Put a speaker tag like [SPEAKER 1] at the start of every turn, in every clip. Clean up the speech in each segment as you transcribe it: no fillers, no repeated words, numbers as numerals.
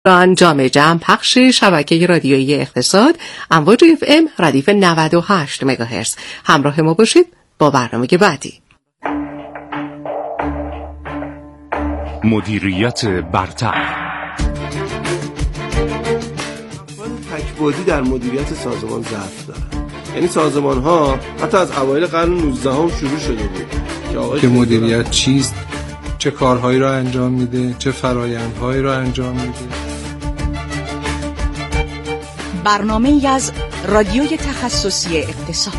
[SPEAKER 1] جام جمع پخش شبکه رادیویی اقتصاد امواج FM ردیف 98 مگاهرتز. همراه ما باشید با برنامه بعدی.
[SPEAKER 2] مدیریت برتر.
[SPEAKER 3] تک‌بعدی در مدیریت سازمان ضعف داره. یعنی سازمان ها حتی از اوایل قرن 19 هم شروع شده بود
[SPEAKER 4] که مدیریت چیست، چه کارهایی را انجام میده، چه فرایندهایی را انجام میده.
[SPEAKER 5] برنامه‌ای از رادیوی تخصصی اقتصاد.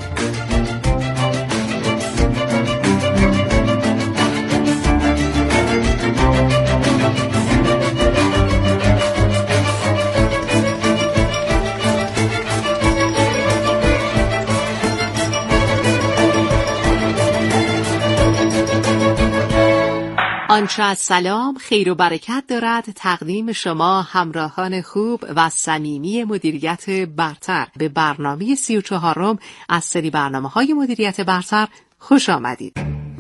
[SPEAKER 1] آنچه از سلام، خیر و برکت دارد تقدیم شما همراهان خوب و صمیمی مدیریت برتر به برنامه 34م از سری برنامه‌های مدیریت برتر خوش آمدید.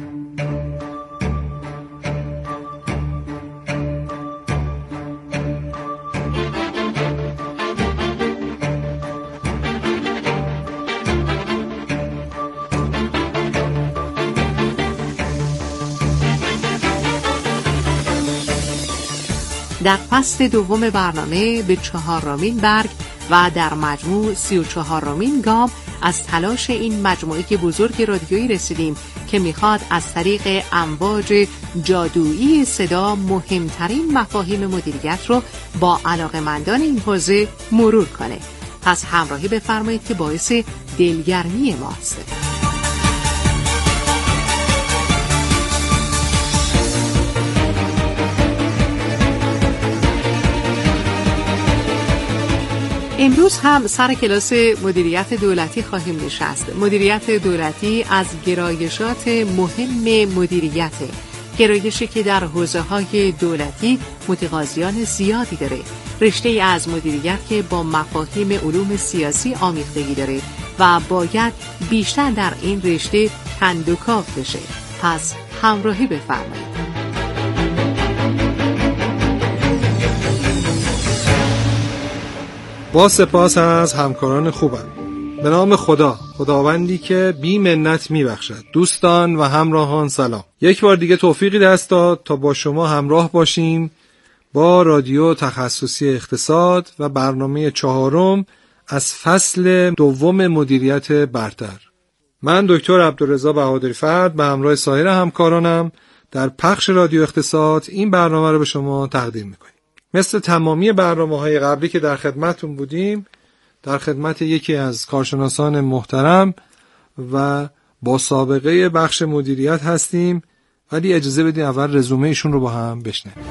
[SPEAKER 1] در فصل دوم برنامه به 4مین برگ و در مجموع 34مین گام از تلاش این مجموعه بزرگ رادیویی رسیدیم که میخواد از طریق امواج جادویی صدا مهمترین مفاهیم مدیریت رو با علاقه‌مندان این حوزه مرور کنه. پس همراهی بفرمایید که باعث دلگرمی ماست. امروز هم سر کلاس مدیریت دولتی خواهیم نشست. مدیریت دولتی از گرایشات مهم مدیریته، گرایشی که در حوزه‌های دولتی متقاضیان زیادی داره، رشته از مدیریت که با مفاهیم علوم سیاسی آمیختگی داره و باید بیشتر در این رشته کندوکاو بشه. پس همراهی بفرمایید.
[SPEAKER 4] با سپاس از همکاران خوبم. به نام خداوندی که بی منت میبخشد. دوستان و همراهان سلام. یک بار دیگه توفیقی دست داد تا با شما همراه باشیم با رادیو تخصصی اقتصاد و برنامه 4 از فصل دوم مدیریت برتر. من دکتر عبدالرضا بهادری فرد به همراه سایر همکارانم در پخش رادیو اقتصاد این برنامه رو به شما تقدیم میکنیم. مثل تمامی برنامه‌های قبلی که در خدمتتون بودیم، در خدمت یکی از کارشناسان محترم و با سابقه بخش مدیریت هستیم، ولی اجازه بدین اول رزومه ایشون رو با هم بشنویم.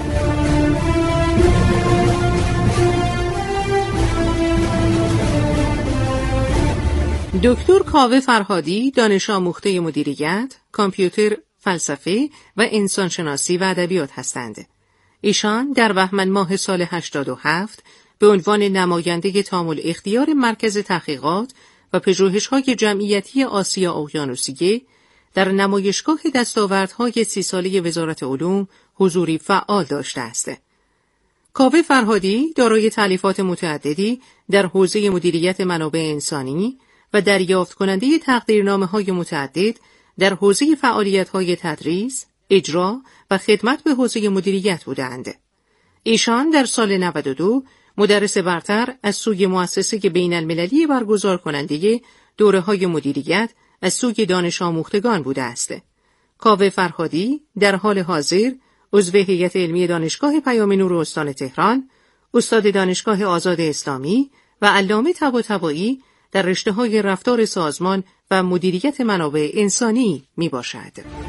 [SPEAKER 1] دکتر کاوه فرهادی دانش آموخته مدیریت، کامپیوتر، فلسفه و انسانشناسی و ادبیات هستند. ایشان در بهمن ماه سال 87 به عنوان نماینده تامل اختیار مرکز تحقیقات و پژوهش‌های جمعیتی آسیا اقیانوسیه در نمایشگاه دستاوردهای 30 ساله وزارت علوم حضوری فعال داشته است. کاوه فرهادی دارای تألیفات متعددی در حوزه مدیریت منابع انسانی و دریافت کننده تقدیرنامه‌های متعدد در حوزه فعالیت‌های تدریس، اجرا و خدمت به حوزه مدیریت بودند. ایشان در سال 92 مدرس برتر از سوی مؤسسه بین المللی برگزار کننده دوره‌های مدیریت از سوی دانش آموختگان بوده است. کاوه فرهادی در حال حاضر عضو هیئت علمی دانشگاه پیام نور استان تهران، استاد دانشگاه آزاد اسلامی و علامه طباطبایی در رشته‌های رفتار سازمان و مدیریت منابع انسانی میباشد.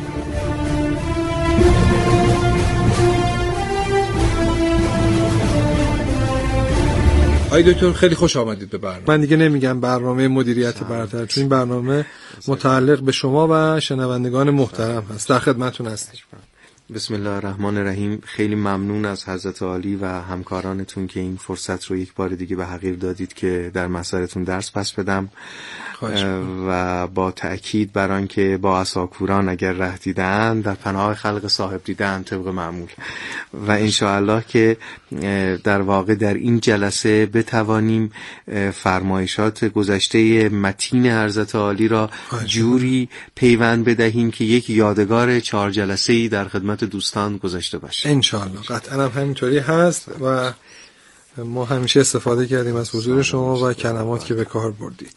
[SPEAKER 4] آقای دکتر خیلی خوش آمدید به برنامه. من دیگه نمیگم برنامه مدیریت برتر، چون این برنامه متعلق به شما و شنوندگان محترم هست. در خدمتتون هستیم.
[SPEAKER 2] بسم الله الرحمن الرحیم. خیلی ممنون از حضرت عالی و همکارانتون که این فرصت رو یک بار دیگه به حقیر دادید که در محضرتون درس پس بدم و با تأکید بر آن که با عصاکوران اگر ره دیدن در پناه خلق صاحب دیدن طبق معمول و انشاءالله که در واقع در این جلسه بتوانیم فرمایشات گذشته متین حضرت عالی را جوری پیوند بدهیم که یک یادگار 4 جلسه‌ای در خدمت دوستان گذاشته باشه.
[SPEAKER 4] انشاءالله قطعا هم همینطوری هست و ما همیشه استفاده کردیم از حضور شما و کلمات که به کار بردید.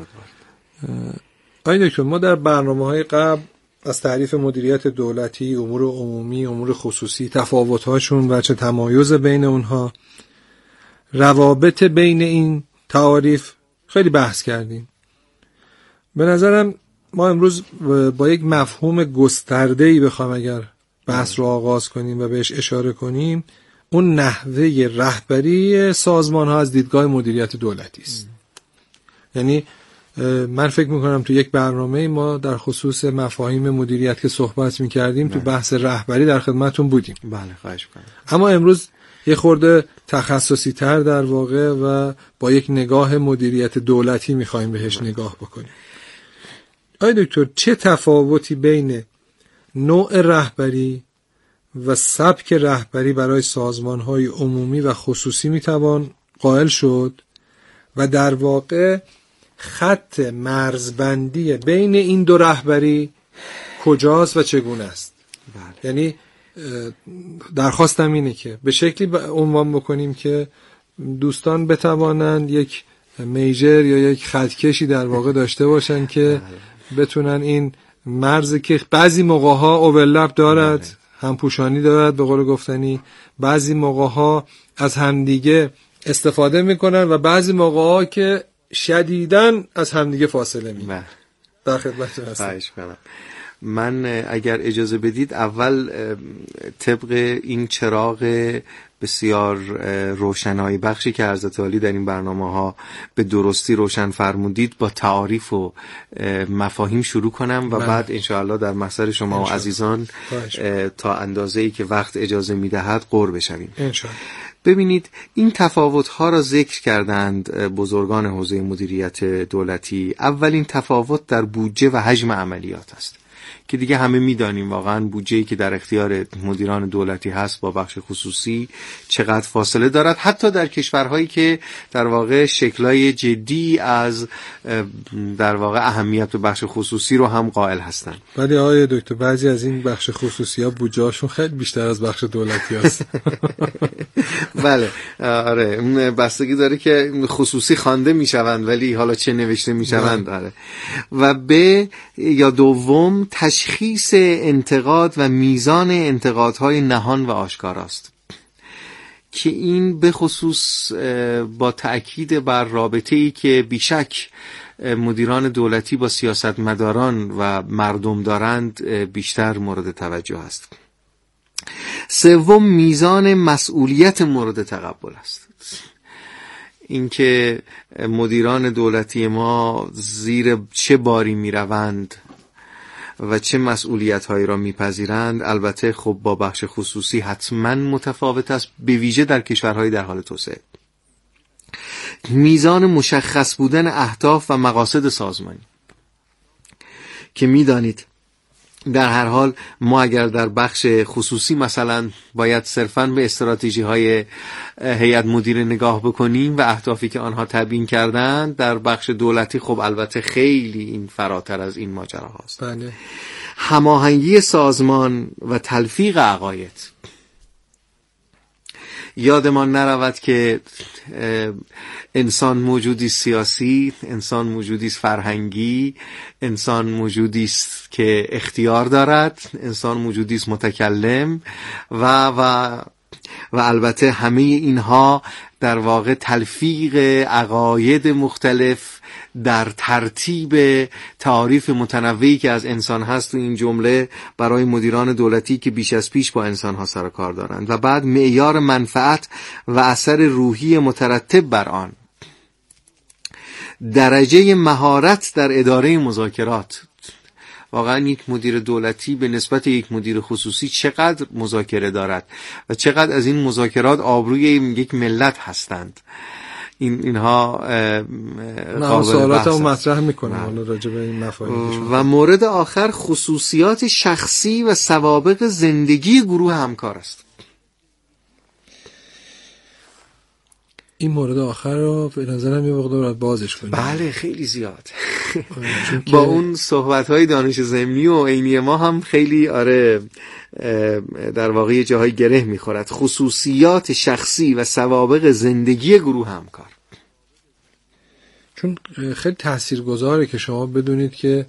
[SPEAKER 4] آقای دکتر، ما در برنامه‌های قبل از تعریف مدیریت دولتی، امور عمومی، امور خصوصی، تفاوت‌هاشون و چه تمایز بین اونها، روابط بین این تعاریف خیلی بحث کردیم. به نظرم ما امروز با یک مفهوم گسترده‌ای بخوام اگر بحث رو آغاز کنیم و بهش اشاره کنیم، اون نحوه رهبری سازمان‌ها از دیدگاه مدیریت دولتی است. یعنی من فکر میکنم تو یک برنامه ما در خصوص مفاهیم مدیریت که صحبت میکردیم تو بحث رهبری در خدمتون بودیم.
[SPEAKER 2] بله، خواهش میکنم.
[SPEAKER 4] اما امروز یه خورده تخصصی تر در واقع و با یک نگاه مدیریت دولتی میخوایم بهش نگاه بکنیم. آقای دکتر، چه تفاوتی بین نوع رهبری و سبک رهبری برای سازمان‌های عمومی و خصوصی میتوان قائل شد و در واقع خط مرزبندی بین این دو رهبری کجاست و چگونه است؟
[SPEAKER 2] بله.
[SPEAKER 4] یعنی درخواستم اینه که به شکلی عنوان بکنیم که دوستان بتوانند یک میجر یا یک خطکشی در واقع داشته باشن که بتونن این مرز که بعضی موقع‌ها اوورلپ دارد، همپوشانی دارد به قول گفتنی، بعضی موقع‌ها از همدیگه استفاده میکنن و بعضی موقع‌ها که شدیداً از همدیگه فاصله میگیرن. در خدمتتون هستم.
[SPEAKER 2] خواهش می‌کنم. من اگر اجازه بدید اول طبق این چراغ بسیار روشنایی بخشی که حضرت عالی در این برنامه‌ها به درستی روشن فرمودید با تعاریف و مفاهیم شروع کنم و بعد انشاءالله در محضر شما و عزیزان تا اندازه‌ای که وقت اجازه می‌دهد غور بشویم.
[SPEAKER 4] انشاءالله.
[SPEAKER 2] ببینید، این تفاوت‌ها را ذکر کردند بزرگان حوزه مدیریت دولتی. اولین تفاوت در بودجه و حجم عملیات است که دیگه همه میدانیم واقعا بودجه‌ای که در اختیار مدیران دولتی هست با بخش خصوصی چقدر فاصله دارد، حتی در کشورهایی که در واقع شکل‌های جدی از در واقع اهمیت بخش خصوصی رو هم قائل هستند.
[SPEAKER 4] ولی آقای دکتر بعضی از این بخش خصوصی‌ها بودجه‌هاشون خیلی بیشتر از بخش دولتی هست.
[SPEAKER 2] بله، آره، بستگی داره که خصوصی خوانده میشوند ولی حالا چه نوشته میشوند. آره. و به یا دوم تشخیص انتقاد و میزان انتقادهای نهان و آشکاراست که این به خصوص با تأکید بر رابطه‌ای که بیشک مدیران دولتی با سیاستمداران و مردم دارند بیشتر مورد توجه است. سوم میزان مسئولیت مورد تقبل است. اینکه مدیران دولتی ما زیر چه باری میروند و چه مسئولیت‌هایی را میپذیرند البته خب با بخش خصوصی حتما متفاوت است، به ویژه در کشورهای در حال توسعه. میزان مشخص بودن اهداف و مقاصد سازمانی که میدانید در هر حال ما اگر در بخش خصوصی مثلا باید صرفاً به استراتژی‌های هیئت مدیره نگاه بکنیم و اهدافی که آنها تبیین کردند، در بخش دولتی خب البته خیلی این فراتر از این ماجرا هاست.
[SPEAKER 4] بله.
[SPEAKER 2] هماهنگی سازمان و تلفیق عقاید. یادمان نرود که انسان موجودی سیاسی، انسان موجودی فرهنگی، انسان موجودی است که اختیار دارد، انسان موجودی است متکلم و البته همه اینها در واقع تلفیق عقاید مختلف در ترتیب تعاریف متنوعی که از انسان هست تو این جمله برای مدیران دولتی که بیش از پیش با انسان ها سر و کار دارند و بعد معیار منفعت و اثر روحی مترتب بر آن، درجه مهارت در اداره مذاکرات واقعا یک مدیر دولتی به نسبت یک مدیر خصوصی چقدر مذاکره دارد و چقدر از این مذاکرات آبروی یک ملت هستند. اینها قابل
[SPEAKER 4] سوالات
[SPEAKER 2] بحث
[SPEAKER 4] رو مطرح میکنه حالا راجع به این مفاهیم.
[SPEAKER 2] و مورد آخر خصوصیات شخصی و سوابق زندگی گروه همکار است.
[SPEAKER 4] این مورد آخر رو به نظرم یه مقدار بازش کنیم.
[SPEAKER 2] بله خیلی زیاد. با اون صحبت‌های دانش ضمنی و عینی ما هم خیلی در واقع جاهای گره می‌خورد. خصوصیات شخصی و سوابق زندگی گروه همکار.
[SPEAKER 4] چون خیلی تاثیرگذاره که شما بدونید که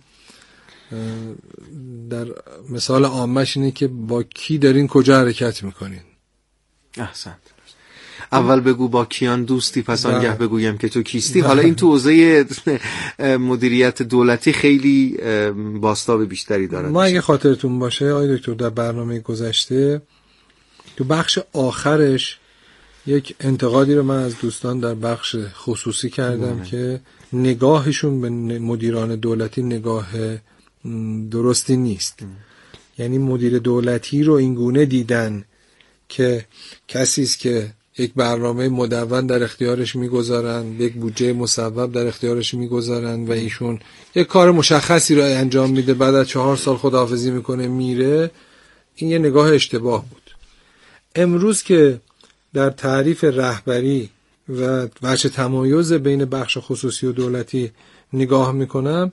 [SPEAKER 4] در مثال عامش اینه که با کی دارین کجا حرکت میکنین.
[SPEAKER 2] احسنت. اول بگو با کیان دوستی، پس آنگه بگویم که تو کیستی. حالا این تو حوزه مدیریت دولتی خیلی بازتاب بیشتری داره.
[SPEAKER 4] ما اگه خاطرتون باشه آقای دکتر در برنامه گذشته تو بخش آخرش یک انتقادی رو من از دوستان در بخش خصوصی کردم که نگاهشون به مدیران دولتی نگاه درستی نیست. یعنی مدیر دولتی رو اینگونه دیدن که کسی است که یک برنامه مدون در اختیارش میگذارن، یک بودجه مصوب در اختیارش میگذارن و ایشون یک کار مشخصی رو انجام میده، بعد از 4 سال خداحافظی میکنه میره. این یه نگاه اشتباه بود. امروز که در تعریف رهبری و وجه تمایز بین بخش خصوصی و دولتی نگاه میکنم،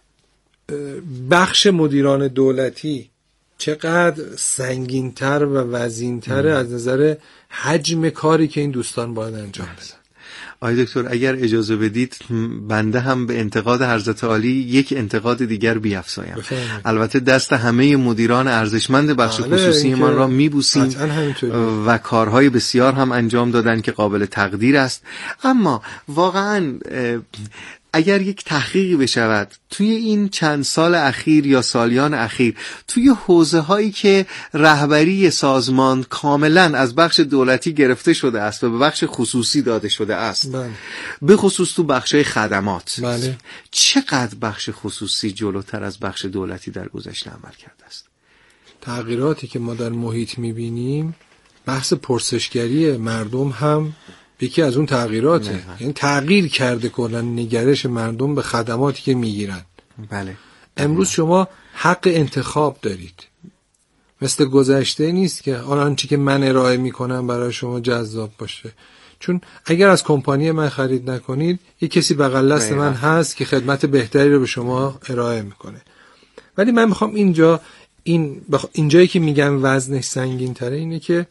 [SPEAKER 4] بخش مدیران دولتی چقدر سنگین‌تر و وزین‌تر از نظر حجم کاری که این دوستان باید انجام بدن.
[SPEAKER 2] آقای دکتر اگر اجازه بدید بنده هم به انتقاد حضرت عالی یک انتقاد دیگر بیفزایم. البته دست همه مدیران ارزشمند بخش خصوصی من را میبوسیم و کارهای بسیار هم انجام دادن که قابل تقدیر است، اما واقعا اگر یک تحقیقی بشود توی این چند سال اخیر یا سالیان اخیر توی حوزه هایی که رهبری سازمان کاملا از بخش دولتی گرفته شده است و به بخش خصوصی داده شده است، به خصوص تو بخشای خدمات، چقدر بخش خصوصی جلوتر از بخش دولتی در گذشته عمل کرده است؟
[SPEAKER 4] تغییراتی که ما در محیط میبینیم، بحث پرسشگری مردم هم یکی از اون تغییراته. یعنی تغییر کرده کلا نگرش مردم به خدماتی که میگیرن.
[SPEAKER 2] بله.
[SPEAKER 4] امروز شما حق انتخاب دارید. مثل گذشته نیست که آنچه که من ارائه میکنم برای شما جذاب باشه. چون اگر از کمپانی من خرید نکنید، یک کسی بغل دست من هست که خدمت بهتری رو به شما ارائه میکنه. ولی من میخوام اینجایی که میگم وزنش سنگین تره اینه که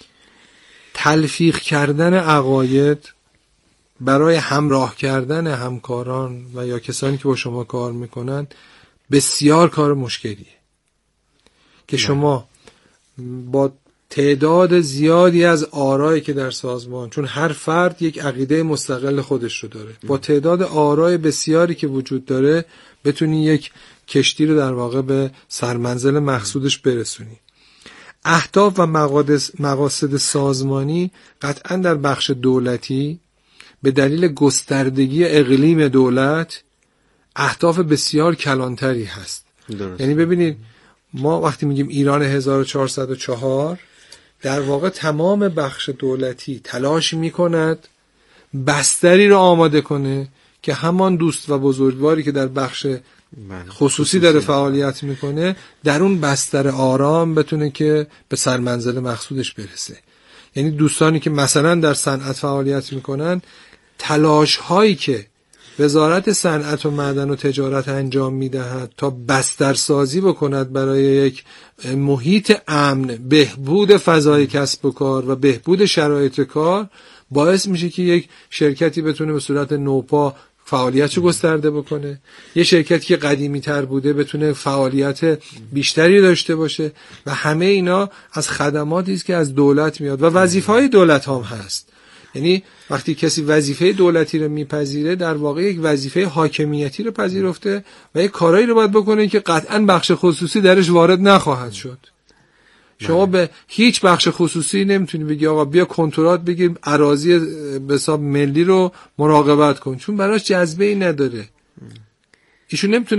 [SPEAKER 4] تلفیق کردن عقاید برای همراه کردن همکاران و یا کسانی که با شما کار میکنن بسیار کار مشکلیه که شما با تعداد زیادی از آرایی که در سازمان، چون هر فرد یک عقیده مستقل خودش رو داره، با تعداد آرای بسیاری که وجود داره بتونی یک کشتی رو در واقع به سرمنزل مقصودش برسونی. اهداف و مقاصد سازمانی قطعا در بخش دولتی به دلیل گستردگی اقلیم دولت اهداف بسیار کلانتری هست. درست. یعنی ببینید ما وقتی میگیم ایران 1404 در واقع تمام بخش دولتی تلاش میکند بستری رو آماده کنه که همان دوست و بزرگواری که در بخش خصوصی داره فعالیت میکنه در اون بستر آرام بتونه که به سرمنزل مقصودش برسه. یعنی دوستانی که مثلا در صنعت فعالیت میکنن، تلاش هایی که وزارت صنعت و معدن و تجارت انجام میدهد تا بسترسازی بکند برای یک محیط امن، بهبود فضای کسب و کار و بهبود شرایط کار، باعث میشه که یک شرکتی بتونه به صورت نوپا فعالیتشو گسترده بکنه، یه شرکتی که قدیمی تر بوده بتونه فعالیت بیشتری داشته باشه و همه اینا از خدماتی است که از دولت میاد و وظیفه‌های دولت هم هست. یعنی وقتی کسی وظیفه دولتی رو میپذیره در واقع یک وظیفه حاکمیتی رو پذیرفته و یک کارایی رو باید بکنه که قطعاً بخش خصوصی درش وارد نخواهد شد. شما به هیچ بخش خصوصی نمیتونی بگی آقا بیا کنترات بگیر اراضی به حساب ملی رو مراقبت کن، چون براش جذبه ای نداره. ایشون نمیتونه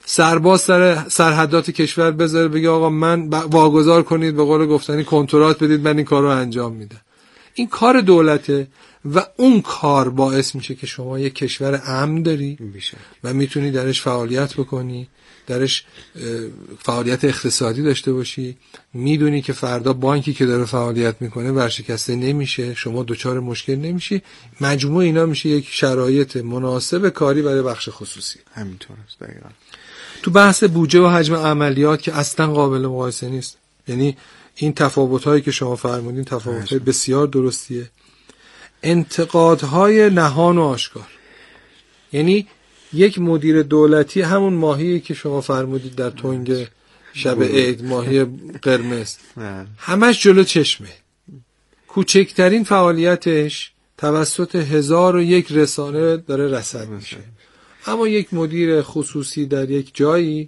[SPEAKER 4] سرباز سرحدات کشور بذاره بگه آقا من واگذار کنید، به قول گفتنی کنترات بدید، من این کار رو انجام میدم. این کار دولته و اون کار باعث میشه که شما یک کشور امن داری و میتونی درش فعالیت بکنی، درش فعالیت اقتصادی داشته باشی، میدونی که فردا بانکی که داره فعالیت میکنه ورشکسته نمیشه، شما دچار مشکل نمیشی. مجموع اینا میشه یک شرایط مناسب کاری برای بخش خصوصی.
[SPEAKER 2] همینطور است دقیقاً.
[SPEAKER 4] تو بحث بودجه و حجم عملیات که اصلا قابل مقایسه نیست، یعنی این تفاوت‌هایی که شما فرمودین تفاوت‌های بسیار درستیه. انتقادهای نهان و آشکار، یعنی یک مدیر دولتی همون ماهی که شما فرمودید در تنگ شب عید، ماهی قرمز، همش جلو چشمه، کوچکترین فعالیتش توسط 1001 رسانه داره رصد میشه. اما یک مدیر خصوصی در یک جایی،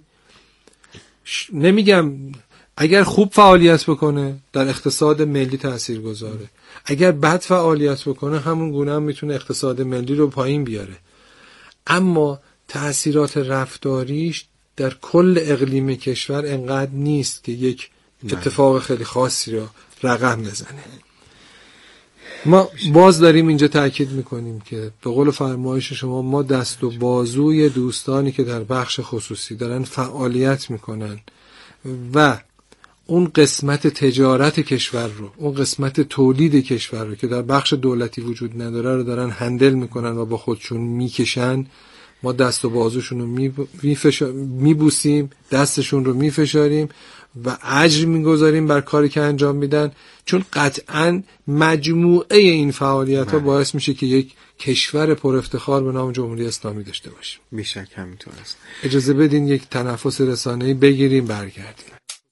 [SPEAKER 4] نمیگم اگر خوب فعالیت بکنه در اقتصاد ملی تأثیر گذاره، اگر بد فعالیت بکنه همون گونه هم میتونه اقتصاد ملی رو پایین بیاره، اما تأثیرات رفتاریش در کل اقلیم کشور انقدر نیست که یک اتفاق خیلی خاصی رو رقم بزنه. ما باز داریم اینجا تأکید میکنیم که به قول فرمایش شما ما دست و بازوی دوستانی که در بخش خصوصی دارن فعالیت میکنن و اون قسمت تجارت کشور رو، اون قسمت تولید کشور رو که در بخش دولتی وجود نداره رو دارن هندل میکنن و با خودشون میکشن. ما دست و بازوشون رو میبوسیم، دستشون رو میفشاریم و اجر میگذاریم بر کاری که انجام میدن، چون قطعاً مجموعه این فعالیت ها باعث میشه که یک کشور پر افتخار به نام جمهوری اسلامی داشته باشیم.
[SPEAKER 2] بیشک همینطور است.
[SPEAKER 4] اجازه بدین یک تنفس رسانه‌ای بگیریم برگردیم.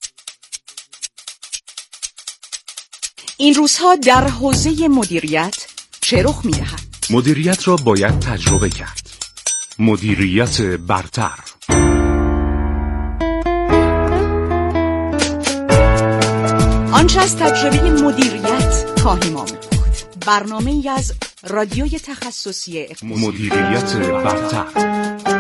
[SPEAKER 5] این روزها در حوزه مدیریت چه رخ می‌دهد؟
[SPEAKER 6] مدیریت را باید تجربه کرد. مدیریت برتر.
[SPEAKER 5] آنچه از تجربه مدیریت خواهیم آموخت. برنامه‌ای از رادیوی تخصصی اقتصاد.
[SPEAKER 6] مدیریت برتر.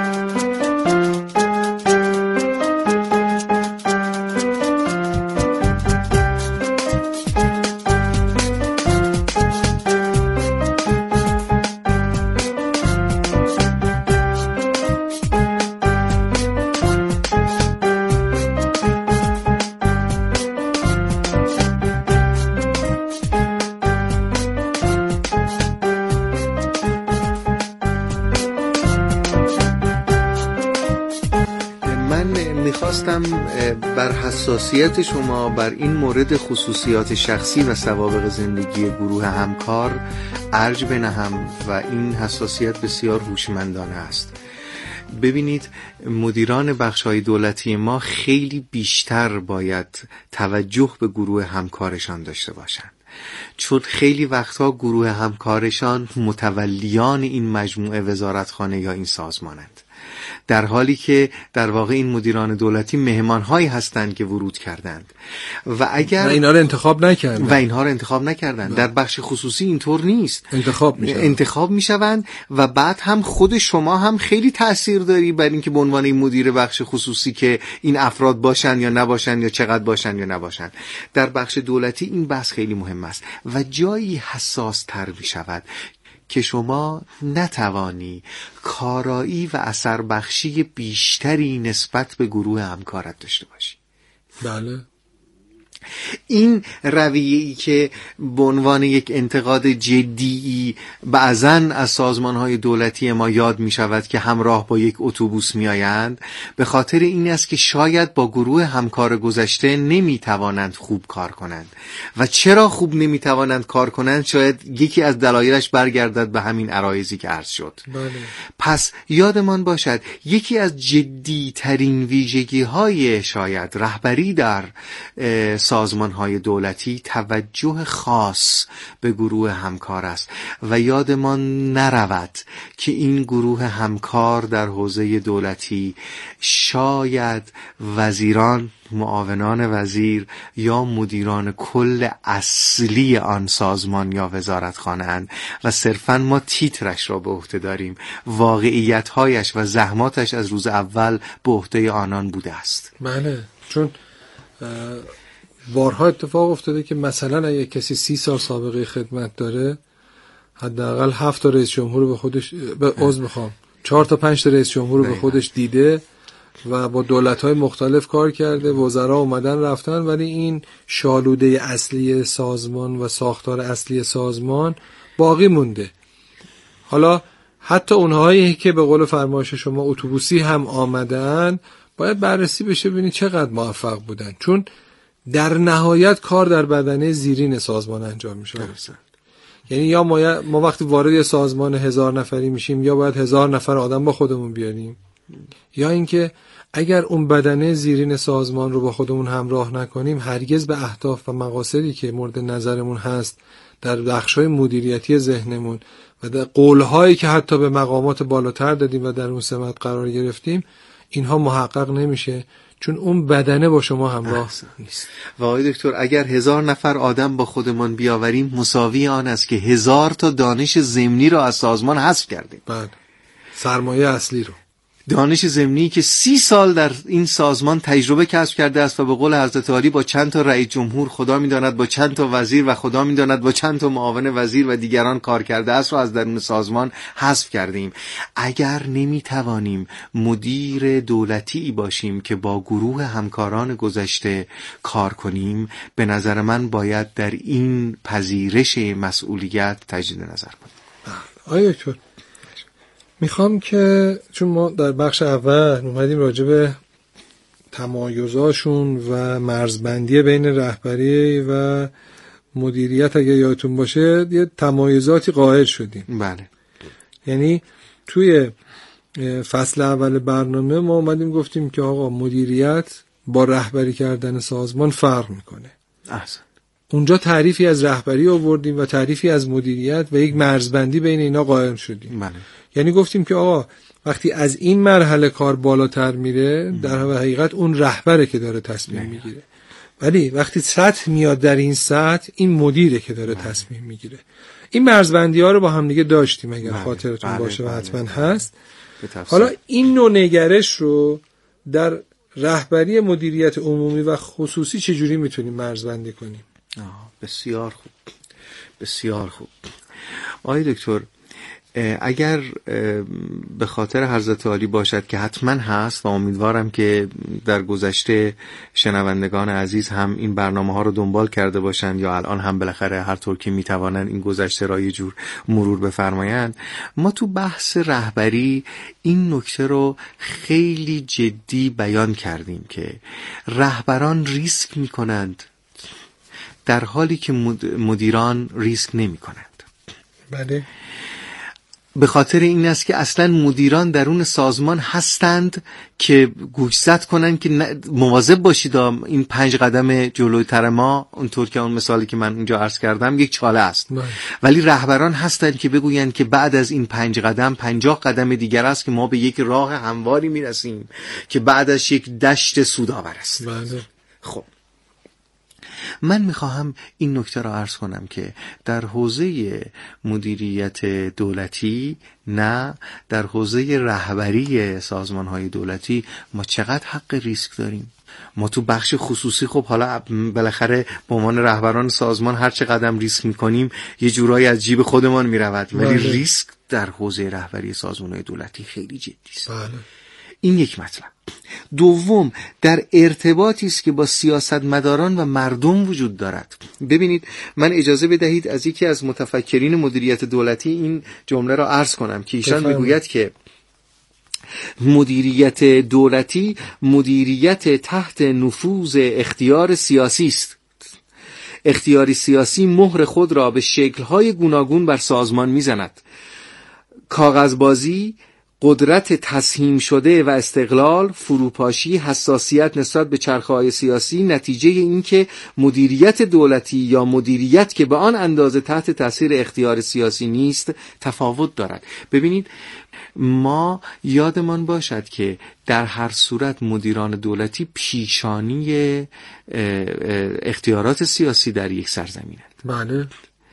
[SPEAKER 2] بر حساسیت شما بر این مورد خصوصیات شخصی و سوابق زندگی گروه همکار ارج بنهم و این حساسیت بسیار هوشمندانه است. ببینید، مدیران بخش‌های دولتی ما خیلی بیشتر باید توجه به گروه همکارشان داشته باشند، چون خیلی وقتها گروه همکارشان متولیان این مجموعه وزارتخانه یا این سازمانند، در حالی که در واقع این مدیران دولتی مهمان‌هایی هستند که ورود کردند و اگر
[SPEAKER 4] اینها رو انتخاب نکردند.
[SPEAKER 2] در بخش خصوصی اینطور نیست،
[SPEAKER 4] انتخاب
[SPEAKER 2] میشوند و بعد هم خود شما هم خیلی تأثیر داری بر اینکه به عنوان این مدیر بخش خصوصی که این افراد باشن یا نباشن یا چقدر باشن یا نباشن. در بخش دولتی این بحث خیلی مهم است و جایی حساس تر میشود که شما نتوانی کارایی و اثر بخشی بیشتری نسبت به گروه همکارت داشته باشی.
[SPEAKER 4] بله.
[SPEAKER 2] این رویه‌ای که به عنوان یک انتقاد جدی بعضاً از سازمان‌های دولتی ما یاد می‌شود که همراه با یک اتوبوس می‌آیند، به خاطر این است که شاید با گروه همکار گذشته نمی‌توانند خوب کار کنند و چرا خوب نمی‌توانند کار کنند شاید یکی از دلایلش برگردد به همین عرایضی که عرض شد.
[SPEAKER 4] بله.
[SPEAKER 2] پس یادمان باشد یکی از جدی‌ترین ویژگی‌های شاید رهبری در سازمان‌های دولتی توجه خاص به گروه همکار است و یادمان نرود که این گروه همکار در حوزه دولتی شاید وزیران، معاونان وزیر یا مدیران کل اصلی آن سازمان یا وزارتخانه اند و صرفاً ما تیترش را به عهده داریم. واقعیت‌هایش و زحماتش از روز اول به عهده آنان بوده است.
[SPEAKER 4] بله، چون بارها اتفاق افتاده که مثلا اگه کسی 30 سال سابقه خدمت داره، حداقل 7 تا رئیس جمهور به خودش 4 تا 5 تا رئیس جمهور به خودش دیده و با دولت‌های مختلف کار کرده، وزرا اومدن رفتن، ولی این شالوده اصلی سازمان و ساختار اصلی سازمان باقی مونده. حالا حتی اونهایی که به قول فرمایش شما اتوبوسی هم آمدن باید بررسی بشه ببینید چقدر موفق بودن، چون در نهایت کار در بدنه زیرین سازمان انجام میشه. یعنی یا ما وقتی وارد یه سازمان 1000 نفری میشیم یا باید 1000 نفر آدم با خودمون بیاریم، یا اینکه اگر اون بدنه زیرین سازمان رو با خودمون همراه نکنیم هرگز به اهداف و مقاصدی که مورد نظرمون هست در بخش‌های مدیریتی ذهنمون و در قول‌هایی که حتی به مقامات بالاتر دادیم و در اون سمت قرار گرفتیم اینها محقق نمیشه، چون اون بدنه با شما همراه نیست.
[SPEAKER 2] و آقای دکتر اگر 1000 نفر آدم با خودمان بیاوریم مساوی آن است که 1000 تا دانش ضمنی را از سازمان حذف کردیم.
[SPEAKER 4] بعد سرمایه اصلی رو،
[SPEAKER 2] دانش ضمنی که 30 سال در این سازمان تجربه کسب کرده است و به قول حضرت عالی با چند تا رئیس جمهور خدا می‌داند با چند تا وزیر و خدا می‌داند با چند تا معاون وزیر و دیگران کار کرده است را از درون سازمان حذف کردیم. اگر نمی‌توانیم مدیر دولتی باشیم که با گروه همکاران گذشته کار کنیم، به نظر من باید در این پذیرش مسئولیت تجدید نظر کنیم.
[SPEAKER 4] آقای دکتر میخوام که چون ما در بخش اول اومدیم راجع به تمایزاشون و مرزبندی بین رهبری و مدیریت اگه یادتون باشه یه تمایزاتی قائل شدیم.
[SPEAKER 2] بله.
[SPEAKER 4] یعنی توی فصل اول برنامه ما اومدیم گفتیم که آقا مدیریت با رهبری کردن سازمان فرق میکنه.
[SPEAKER 2] احسن.
[SPEAKER 4] اونجا تعریفی از رهبری آوردیم و تعریفی از مدیریت و یک مرزبندی بین اینا قائل شدیم.
[SPEAKER 2] بله.
[SPEAKER 4] یعنی گفتیم که آقا وقتی از این مرحله کار بالاتر میره در حقیقت اون رهبره که داره تصمیم میگیره، ولی وقتی سطح میاد در این سطح این مدیره که داره تصمیم میگیره. این مرزبندی ها رو با هم دیگه داشتیم اگر خاطرتون باشه و حتما هست. حالا این نوع نگرش رو در رهبری مدیریت عمومی و خصوصی چجوری میتونیم مرزبندی کنیم؟
[SPEAKER 2] بسیار خوب، بسیار خوب. آقای دکتر اگر به خاطر حضرت عالی باشد که حتما هست و امیدوارم که در گذشته شنوندگان عزیز هم این برنامه ها رو دنبال کرده باشند یا الان هم بالاخره هر طور که میتوانند این گذشته را یه جور مرور بفرمایند، ما تو بحث رهبری این نکته رو خیلی جدی بیان کردیم که رهبران ریسک میکنند در حالی که مدیران ریسک نمی کنند.
[SPEAKER 4] بله.
[SPEAKER 2] به خاطر این است که اصلا مدیران درون سازمان هستند که گوشزد کنند که مواظب باشید این 5 قدم جلوتر ما، اونطور که اون مثالی که من اونجا عرض کردم یک چاله است. ولی رهبران هستند که بگویند که بعد از این 5 قدم 50 قدم دیگر است که ما به یک راه همواری میرسیم که بعدش یک دشت سودآور است.
[SPEAKER 4] بله.
[SPEAKER 2] خب من میخواهم این نکته را عرض کنم که در حوزه مدیریت دولتی نه در حوزه رهبری سازمان‌های دولتی ما چقدر حق ریسک داریم. ما تو بخش خصوصی خب حالا بالاخره به عنوان رهبران سازمان هر چه قدم ریسک میکنیم یه جورایی از جیب خودمان میرود، ولی ریسک در حوزه رهبری سازمان‌های دولتی خیلی جدی است. این یک مطلب. دوم، در ارتباطی است که با سیاستمداران و مردم وجود دارد. ببینید من اجازه بدهید از یکی از متفکرین مدیریت دولتی این جمله را عرض کنم که ایشان میگوید که مدیریت دولتی مدیریت تحت نفوذ اختیار سیاسی است. اختیار سیاسی مهر خود را به شکل‌های گوناگون بر سازمان میزند. کاغذبازی، قدرت تسهیم شده و استقلال، فروپاشی، حساسیت نسبت به چرخه‌های سیاسی نتیجه این که مدیریت دولتی یا مدیریت که به آن اندازه تحت تاثیر اختیار سیاسی نیست تفاوت دارد. ببینید ما یادمان باشد که در هر صورت مدیران دولتی پیشانی اختیارات سیاسی در یک سرزمینند.
[SPEAKER 4] بله.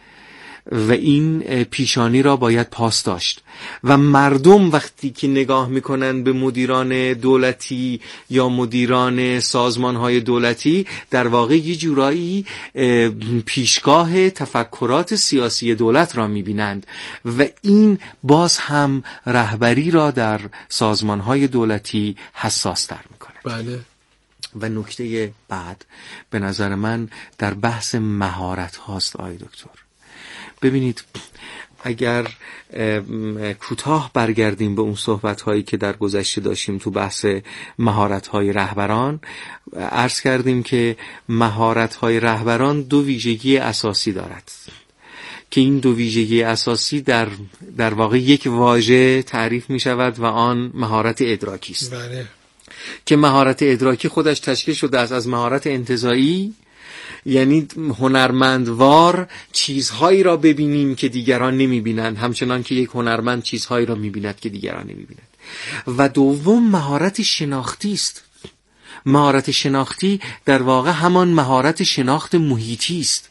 [SPEAKER 2] و این پیشانی را باید پاس داشت و مردم وقتی که نگاه میکنن به مدیران دولتی یا مدیران سازمانهای دولتی در واقع یه جورایی پیشگاه تفکرات سیاسی دولت را میبینند و این باز هم رهبری را در سازمانهای دولتی حساس تر میکنه.
[SPEAKER 4] بله.
[SPEAKER 2] و نکته بعد به نظر من در بحث مهارت هاست آقای دکتر. ببینید اگر کوتاه برگردیم به اون صحبت هایی که در گذشته داشتیم تو بحث مهارت های رهبران، عرض کردیم که مهارت های رهبران دو ویژگی اساسی دارد که این دو ویژگی اساسی در واقع یک واژه تعریف می شود و آن مهارت ادراکی است.
[SPEAKER 4] بله.
[SPEAKER 2] که مهارت ادراکی خودش تشکیل شده است از مهارت انتزاعی، یعنی هنرمندوار چیزهایی را ببینیم که دیگران نمیبینند، همچنان که یک هنرمند چیزهایی را میبیند که دیگران نمیبینند. و دوم مهارت شناختی است. مهارت شناختی در واقع همان مهارت شناخت محیطی است.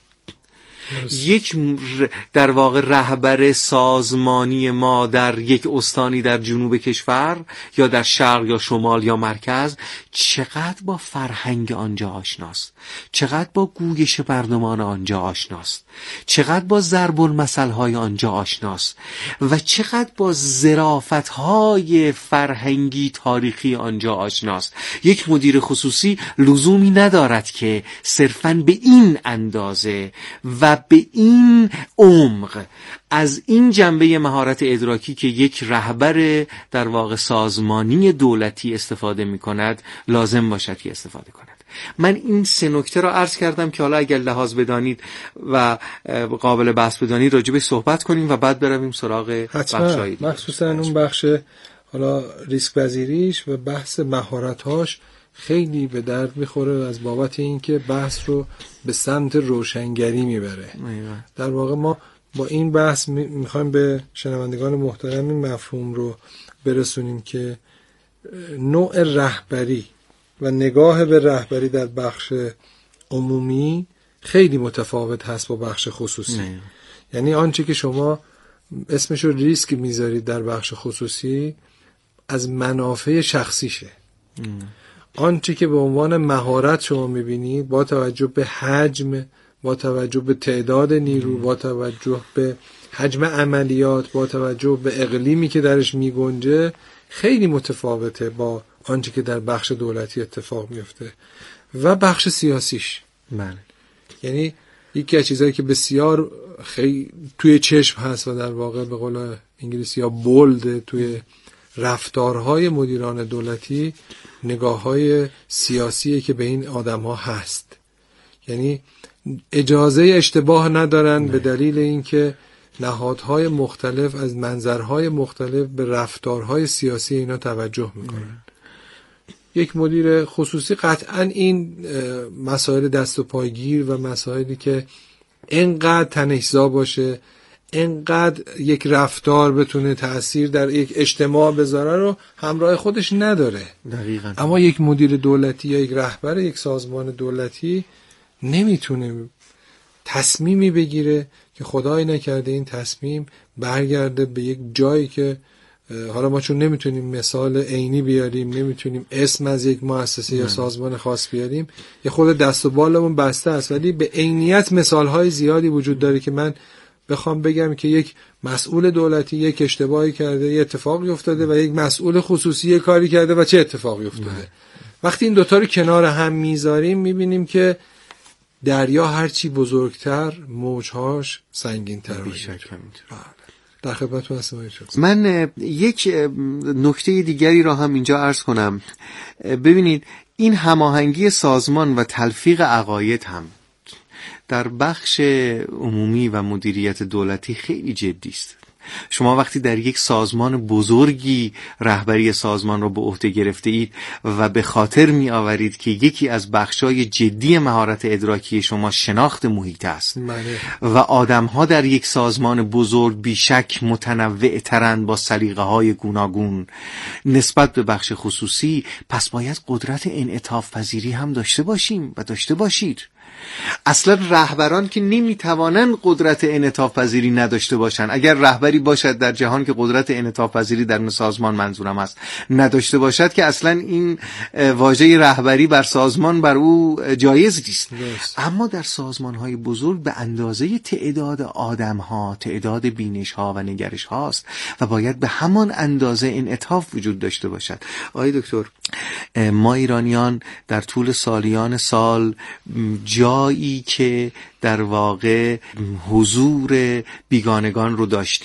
[SPEAKER 2] یک در واقع رهبر سازمانی ما در یک استانی در جنوب کشور یا در شرق یا شمال یا مرکز چقدر با فرهنگ آنجا آشناست، چقدر با گویش مردمان آنجا آشناست، چقدر با ضرب المثل‌های آنجا آشناست و چقدر با ظرافت‌های فرهنگی تاریخی آنجا آشناست. یک مدیر خصوصی لزومی ندارد که صرفاً به این اندازه و به این عمق از این جنبه مهارت ادراکی که یک رهبر در واقع سازمانی دولتی استفاده می کند لازم باشد که استفاده کند. من این سه نکته را عرض کردم که حالا اگر لحاظ بدانید و قابل بحث بدانید راجبش صحبت کنیم و بعد برویم سراغ بخش‌های دیگه.
[SPEAKER 4] مخصوصا اون بخش حالا ریسک پذیریش و بحث مهارت‌هاش خیلی به درد میخوره از بابت اینکه بحث رو به سمت روشنگری میبره. در واقع ما با این بحث میخوایم به شنوندگان محترم این مفهوم رو برسونیم که نوع رهبری و نگاه به رهبری در بخش عمومی خیلی متفاوت هست با بخش خصوصی. یعنی آنچه که شما اسمش رو ریسک میذارید در بخش خصوصی از منافع شخصیشه. آنچه که به عنوان مهارت شما میبینید با توجه به حجم، با توجه به تعداد نیرو، با توجه به حجم عملیات، با توجه به اقلیمی که درش میگنجه خیلی متفاوته با آنچه که در بخش دولتی اتفاق میفته. و بخش سیاسیش یعنی یکی از چیزایی که بسیار خیلی توی چشم هست و در واقع به قول انگلیسی ها بولد توی رفتارهای مدیران دولتی نگاه‌های سیاسیه که به این آدم‌ها هست. یعنی اجازه اشتباه ندارن به دلیل اینکه نهادهای مختلف از منظرهای مختلف به رفتارهای سیاسی اینا توجه میکنن. یک مدیر خصوصی قطعاً این مسائل دست و پایگیر و مسائلی که اینقدر تنش‌زا باشه، اینقدر یک رفتار بتونه تأثیر در یک اجتماع بذاره رو همراه خودش نداره.
[SPEAKER 2] دقیقاً.
[SPEAKER 4] اما یک مدیر دولتی یا یک رهبر یک سازمان دولتی نمیتونه تصمیمی بگیره که خدای نکرده این تصمیم برگرده به یک جایی که حالا ما چون نمیتونیم مثال عینی بیاریم، نمیتونیم اسم از یک مؤسسه یا سازمان خاص بیاریم، یه خود دست و بالمون بسته است، ولی به عینیت مثالهای زیادی وجود داره که من بخوام بگم که یک مسئول دولتی یک اشتباهی کرده، یه اتفاقی افتاده و یک مسئول خصوصی یک کاری کرده و چه اتفاقی افتاده. وقتی این دوتا رو کنار هم میذاریم میبینیم که دریا هرچی بزرگتر موجهاش سنگین‌تر میشه. در خدمتتون هستم.
[SPEAKER 2] من یک نکته دیگری را هم اینجا عرض کنم. ببینید این هماهنگی سازمان و تلفیق عقاید هم در بخش عمومی و مدیریت دولتی خیلی جدی است. شما وقتی در یک سازمان بزرگی رهبری سازمان رو به عهده گرفته اید و به خاطر می آورید که یکی از بخشای جدی مهارت ادراکی شما شناخت محیط است و آدم‌ها در یک سازمان بزرگ بیشک متنوع ترند با سلیقه‌های گوناگون نسبت به بخش خصوصی، پس باید قدرت انعطاف پذیری هم داشته باشیم و داشته باشید. اصلا رهبران که نمیتوانند قدرت انعطاف پذیری نداشته باشند. اگر رهبری باشد در جهان که قدرت انعطاف پذیری در سازمان منظورم است نداشته باشد که اصلا این واژه رهبری بر سازمان بر او جایز نیست. اما در سازمان های بزرگ به اندازه تعداد آدم ها، تعداد بینش ها و نگرش هاست و باید به همان اندازه انعطاف وجود داشته باشد. آقای دکتر، ما ایرانیان در طول سالیان سال جایی که در واقع حضور بیگانگان رو داشتیم